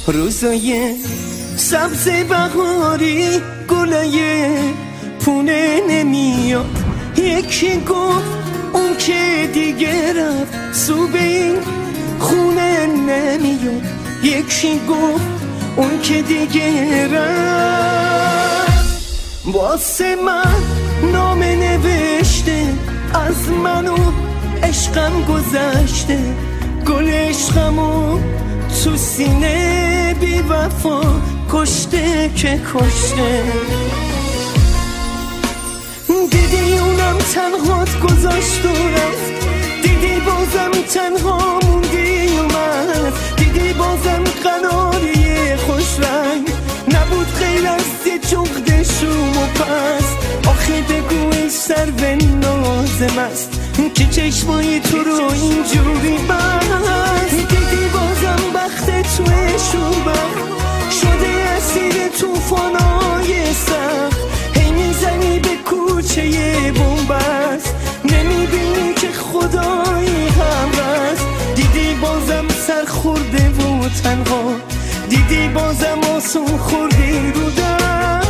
روزای سبز بهاری گلای پونه نمیاد. یکی گفت اون که دیگه رفت سو به این خونه نمیاد. یکی گفت اون که دیگه رفت واسه من نامه نوشته از منو عشقم گذشته. گل عشقمو تو سینه بی وفا کشته که کشته. دیدی اونم تنهات گذاشت و رفت. دیدی بازم تنها موندی و من. دیدی بازم قناری خوش رنگ نبود غیر از یه جغد شوم و پس. آخه بگو ای سرو نازم است که چشمای تو رو اینجوری بست. دیدی بازم بخت توی شوبم شده اسیر توفانای سخت. هی میزنی به کوچه بومبست نمیبینی که خدایی هم هست. دیدی بازم سر خورده و تنها. دیدی بازم آسون خوردی رو دست.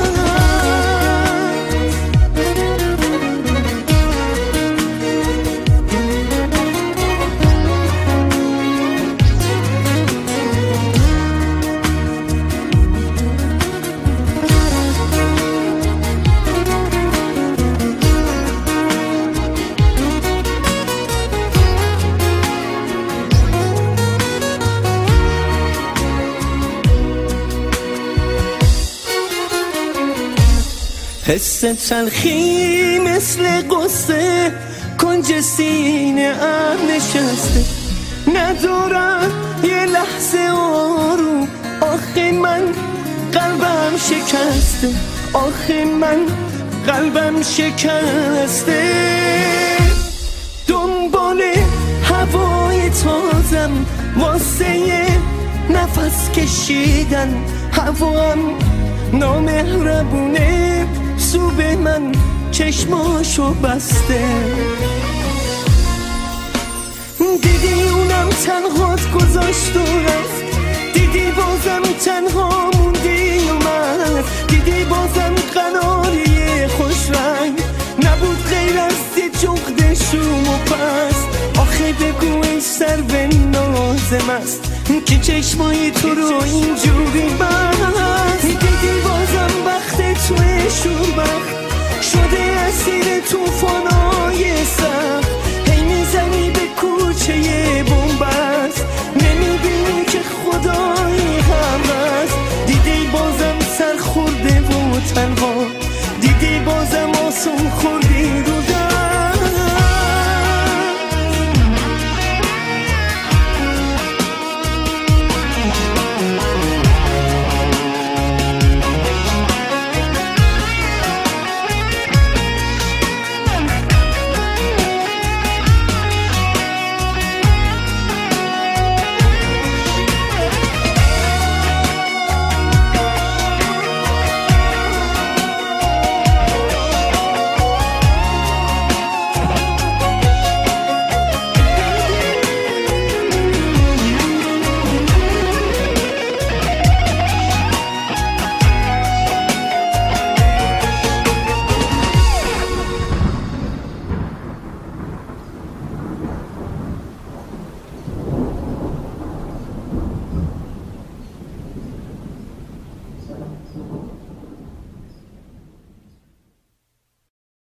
حس تلخی مثل قصه کنج سینه ام نشسته. ندارم یه لحظه آروم. آخه من قلبم شکسته. آخه من قلبم شکسته. دنبال هوای تازم واسه یه نفس کشیدن. هوام نامهربونه سو به من چشماشو بسته. دیدی اونم تنهات گذاشت و رفت. دیدی بازم تنها موندی و من. دیدی بازم قناری خوش رنگ نبود غیر از یه جغد شوم و پس. آخه بگو ای سرو نازم است که چشمای تو رو اینجوری بست. دیدی بازم بخت توی شوربخت شده اسیر توفانای سخت. هی میزنی به کوچه بومبست